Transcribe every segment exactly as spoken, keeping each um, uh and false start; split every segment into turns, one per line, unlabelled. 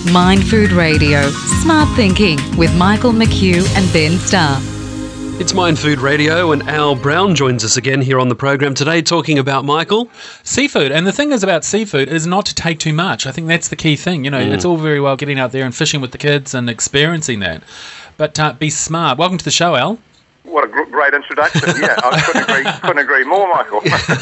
Mind Food Radio, Smart Thinking with Michael McHugh and Ben Starr.
It's Mind Food Radio, and Al Brown joins us again here on the program today talking about, Michael,
seafood. And the thing is about seafood is not to take too much. I think that's the key thing. You know, mm. it's all very well getting out there and fishing with the kids and experiencing that, but uh, be smart. Welcome to the show, Al.
What a great introduction. Yeah, I couldn't agree, couldn't agree more, Michael.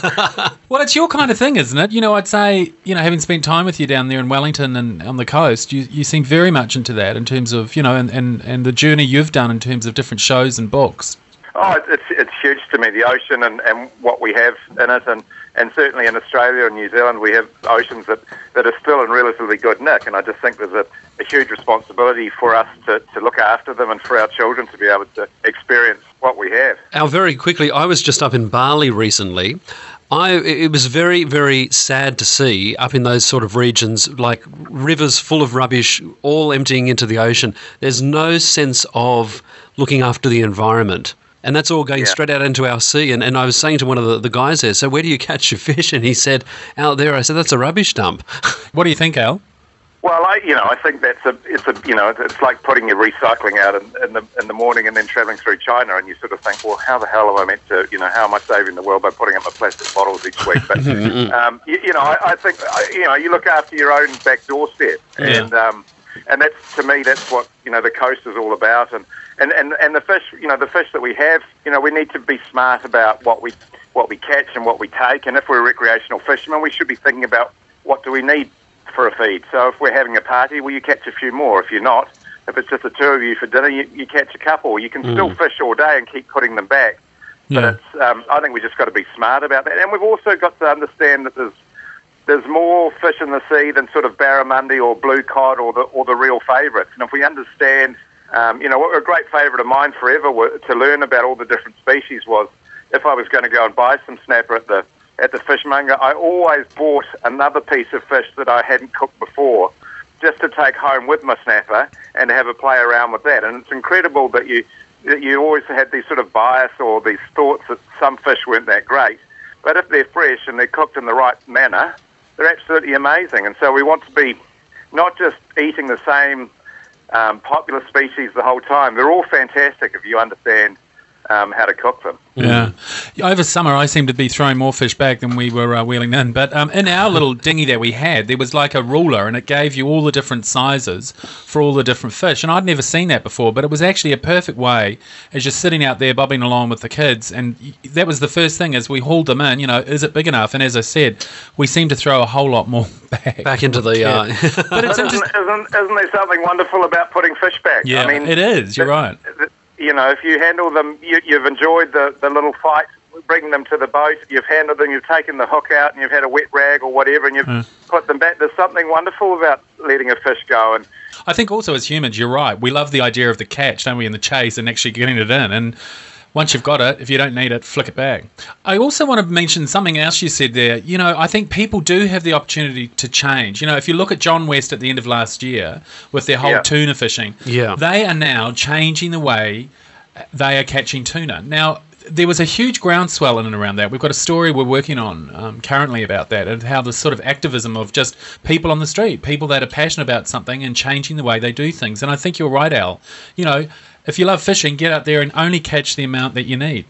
Well, it's your kind of thing, isn't it? You know, I'd say, you know, having spent time with you down there in Wellington and on the coast, you, you seem very much into that in terms of, you know, and, and, and the journey you've done in terms of different shows and books.
Oh, it's it's huge to me, the ocean and, and what we have in it. And, and certainly in Australia and New Zealand, we have oceans that, that are still in relatively good nick. And I just think there's a, a huge responsibility for us to, to look after them and for our children to be able to experience what we have.
Al, very quickly, I was just up in Bali recently. I, it was very, very sad to see up in those sort of regions, like rivers full of rubbish, all emptying into the ocean. There's no sense of looking after the environment. And that's all going yeah. straight out into our sea. And, and I was saying to one of the, the guys there, so where do you catch your fish? And he said, out there. I said, that's a rubbish dump.
What do you think, Al?
Well, I, you know, I think that's a, it's a, you know, it's like putting your recycling out in, in the in the morning and then travelling through China, and you sort of think, well, how the hell am I meant to, you know, how am I saving the world by putting up my plastic bottles each week? But um, you, you know, I, I think, you know, you look after your own back doorstep,
yeah.
and um, and that's, to me, that's what, you know, the coast is all about, and, and, and, and the fish, you know, the fish that we have, you know, we need to be smart about what we what we catch and what we take, and if we're recreational fishermen, we should be thinking about what do we need for a feed. So if we're having a party, well, you catch a few more. If you're not, if it's just the two of you for dinner, you, you catch a couple. You can mm. still fish all day and keep putting them back. But
yeah.
it's, um, I think we just got to be smart about that. And we've also got to understand that there's there's more fish in the sea than sort of barramundi or blue cod or the or the real favourites. And if we understand, um, you know, what a great favourite of mine forever were, to learn about all the different species was, if I was going to go and buy some snapper at the at the fishmonger, I always bought another piece of fish that I hadn't cooked before, just to take home with my snapper and have a play around with that. And it's incredible that you that you always had these sort of bias or these thoughts that some fish weren't that great. But if they're fresh and they're cooked in the right manner, they're absolutely amazing. And so we want to be not just eating the same um, popular species the whole time. They're all fantastic if you understand Um, how to cook them.
Yeah. Over summer, I seem to be throwing more fish back than we were uh, wheeling in. But um, in our little dinghy that we had, there was like a ruler, and it gave you all the different sizes for all the different fish. And I'd never seen that before, but it was actually a perfect way as you're sitting out there bobbing along with the kids. And that was the first thing as we hauled them in, you know, is it big enough? And as I said, we seem to throw a whole lot more back.
Back into the...
Yeah.
Uh...
but it's
isn't, isn't, isn't there something wonderful about putting fish back?
Yeah,
I mean,
it is. You're
the,
right.
The, You know, if you handle them, you, you've enjoyed the, the little fight, bringing them to the boat, you've handled them, you've taken the hook out and you've had a wet rag or whatever and you've mm. put them back. There's something wonderful about letting a fish go. And
I think also as humans, you're right. We love the idea of the catch, don't we, in the chase and actually getting it in. And once you've got it, if you don't need it, flick it back. I also want to mention something else you said there. You know, I think people do have the opportunity to change. You know, if you look at John West at the end of last year with their whole
yeah.
tuna fishing,
yeah.
they are now changing the way they are catching tuna. Now, there was a huge groundswell in and around that. We've got a story we're working on um, currently about that, and how the sort of activism of just people on the street, people that are passionate about something and changing the way they do things. And I think you're right, Al. You know, if you love fishing, get out there and only catch the amount that you need.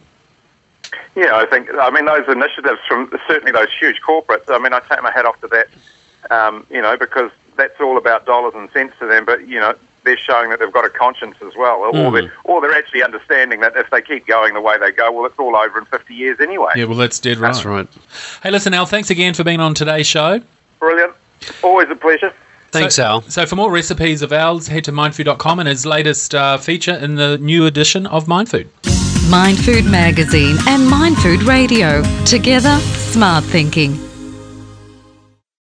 Yeah, I think, I mean, those initiatives from certainly those huge corporates, I mean, I take my hat off to that, um, you know, because that's all about dollars and cents to them, but, you know, they're showing that they've got a conscience as well, or,
mm.
they're, or they're actually understanding that if they keep going the way they go, well, it's all over in fifty years anyway.
Yeah, well, that's dead right.
That's right.
Hey, listen, Al, thanks again for being on today's show.
Brilliant. Always a pleasure.
Thanks,
so,
Al.
So for more recipes of Al's, head to mindfood dot com and his latest uh, feature in the new edition of Mind Food.
Mind Food Magazine and Mind Food Radio. Together, smart thinking.